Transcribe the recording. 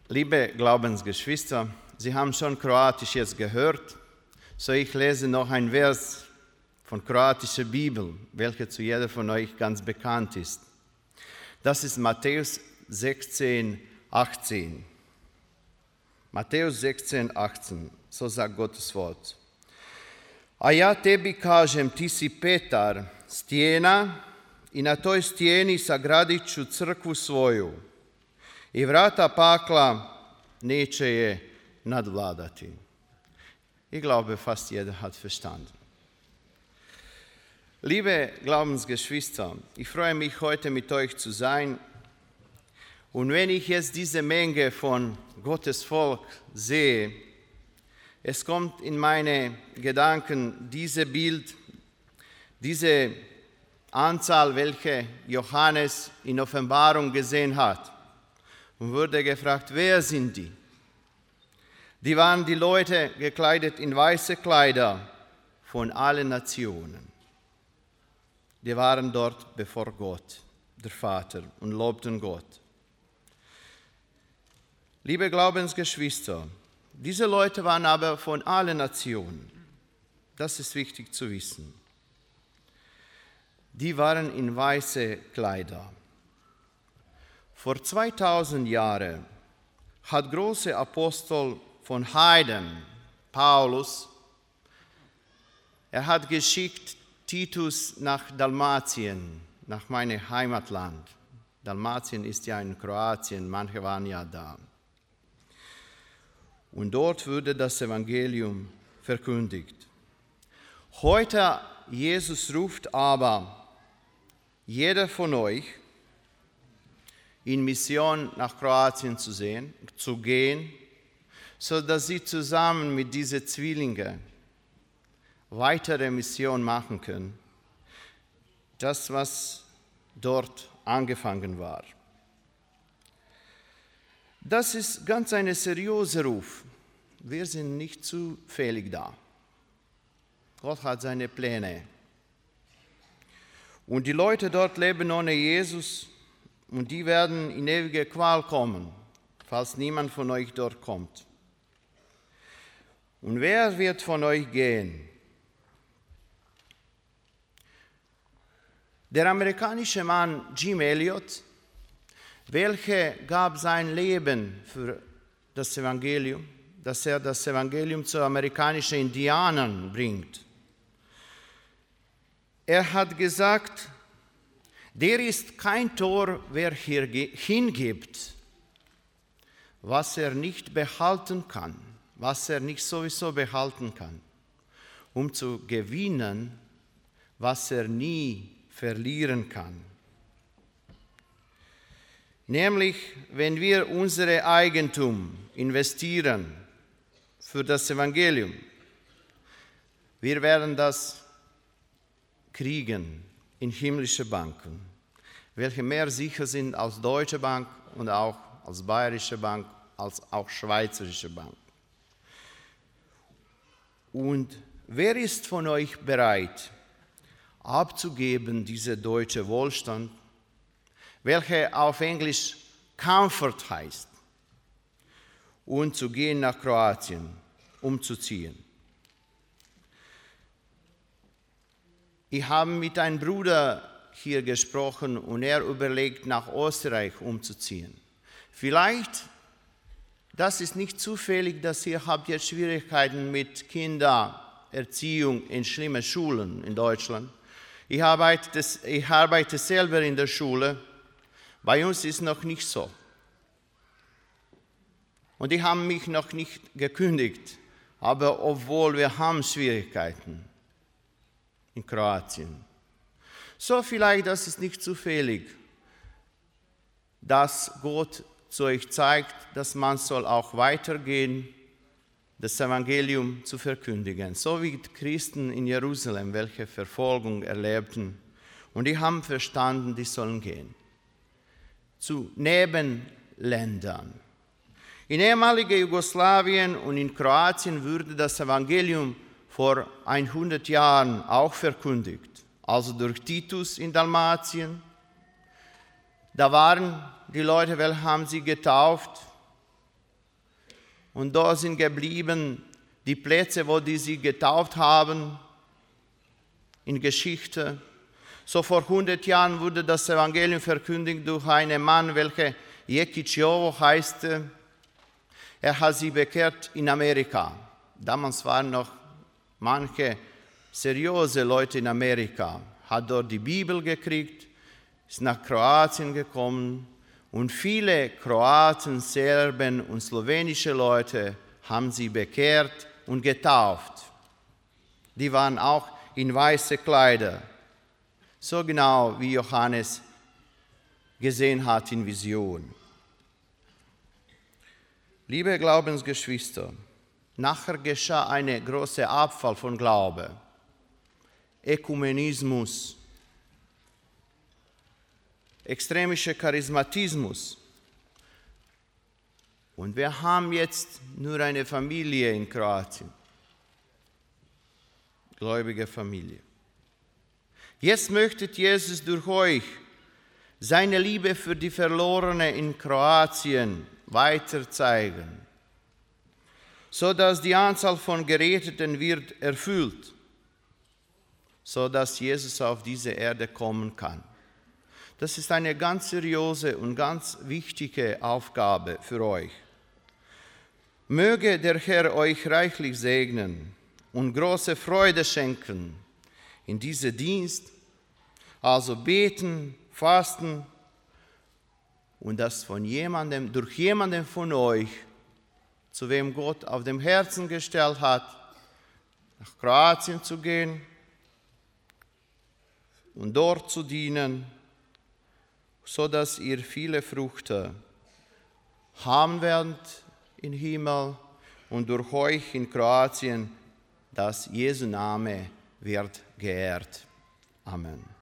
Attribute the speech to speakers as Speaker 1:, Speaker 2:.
Speaker 1: Liebe Glaubensgeschwister, Sie haben schon Kroatisch jetzt gehört, so ich lese noch ein Vers von kroatischer Bibel, welcher zu jeder von euch ganz bekannt ist. Das ist Matthäus 16, 18. Matthäus 16, 18, so sagt Gottes Wort. A ja tebi kažem, ti si Petar, stijena, i na toj stijeni sagradit ću crkvu svoju, i vrata pakla neće je nadvladati. Ich glaube, fast jeder hat verstanden. Liebe Glaubensgeschwister, ich freue mich, heute mit euch zu sein. Und wenn ich jetzt diese Menge von Gottes Volk sehe, es kommt in meine Gedanken dieses Bild, diese Anzahl, welche Johannes in Offenbarung gesehen hat. Und wurde gefragt, wer sind die? Die waren die Leute gekleidet in weiße Kleider von allen Nationen. Die waren dort bevor Gott, der Vater, und lobten Gott. Liebe Glaubensgeschwister, diese Leute waren aber von allen Nationen. Das ist wichtig zu wissen. Die waren in weiße Kleider. Vor 2000 Jahren hat große Apostel von Heiden, Paulus, er hat geschickt Titus nach Dalmatien, nach meinem Heimatland. Dalmatien ist ja in Kroatien, manche waren ja da. Und dort wurde das Evangelium verkündigt. Heute, Jesus ruft aber jeder von euch in Mission nach Kroatien zu gehen, sodass sie zusammen mit diesen Zwillingen weitere Mission machen können. Das, was dort angefangen war. Das ist ganz ein seriöser Ruf. Wir sind nicht zufällig da. Gott hat seine Pläne. Und die Leute dort leben ohne Jesus und die werden in ewige Qual kommen, falls niemand von euch dort kommt. Und wer wird von euch gehen? Der amerikanische Mann Jim Elliot, welcher gab sein Leben für das Evangelium, dass er das Evangelium zu amerikanischen Indianern bringt. Er hat gesagt, der ist kein Tor, wer hier hingibt, was er nicht behalten kann, was er nicht sowieso behalten kann, um zu gewinnen, was er nie verlieren kann. Nämlich, wenn wir unser Eigentum investieren für das Evangelium, wir werden das kriegen in himmlische Banken, welche mehr sicher sind als Deutsche Bank und auch als Bayerische Bank, als auch Schweizerische Bank. Und wer ist von euch bereit, abzugeben diese deutsche Wohlstand, welche auf Englisch Comfort heißt, und zu gehen nach Kroatien, umzuziehen? Ich habe mit einem Bruder hier gesprochen und er überlegt, nach Österreich umzuziehen. Vielleicht, das ist nicht zufällig, dass ihr habt jetzt Schwierigkeiten mit Kindererziehung in schlimmen Schulen in Deutschland. Ich arbeite selber in der Schule. Bei uns ist es noch nicht so. Und die haben mich noch nicht gekündigt. Aber obwohl wir haben Schwierigkeiten in Kroatien. So vielleicht, das ist nicht zufällig, dass Gott zu euch zeigt, dass man soll auch weitergehen, das Evangelium zu verkündigen. So wie die Christen in Jerusalem, welche Verfolgung erlebten. Und die haben verstanden, die sollen gehen. Zu Nebenländern. In ehemaliger Jugoslawien und in Kroatien wurde das Evangelium vor 100 Jahren auch verkündigt. Also durch Titus in Dalmatien. Da waren die Leute, welche haben sie getauft. Und da sind geblieben die Plätze, wo die sie getauft haben, in Geschichte. So vor 100 Jahren wurde das Evangelium verkündigt durch einen Mann, welcher Jekic Jowo heißt. Er hat sie bekehrt in Amerika. Damals waren noch manche seriöse Leute in Amerika. Hat dort die Bibel gekriegt, ist nach Kroatien gekommen und viele Kroaten, Serben und slowenische Leute haben sie bekehrt und getauft. Die waren auch in weiße Kleider, so genau wie Johannes gesehen hat in Vision. Liebe Glaubensgeschwister, nachher geschah ein großer Abfall von Glaube, Ökumenismus, extremischer Charismatismus. Und wir haben jetzt nur eine Familie in Kroatien, gläubige Familie. Jetzt möchte Jesus durch euch seine Liebe für die Verlorenen in Kroatien weiter zeigen, sodass die Anzahl von Geretteten wird erfüllt, sodass Jesus auf diese Erde kommen kann. Das ist eine ganz seriöse und ganz wichtige Aufgabe für euch. Möge der Herr euch reichlich segnen und große Freude schenken in diesem Dienst, also beten, fasten und das durch jemanden von euch, zu wem Gott auf dem Herzen gestellt hat, nach Kroatien zu gehen und dort zu dienen, sodass ihr viele Früchte haben werdet im Himmel und durch euch in Kroatien, dass Jesu Name wird geehrt. Amen.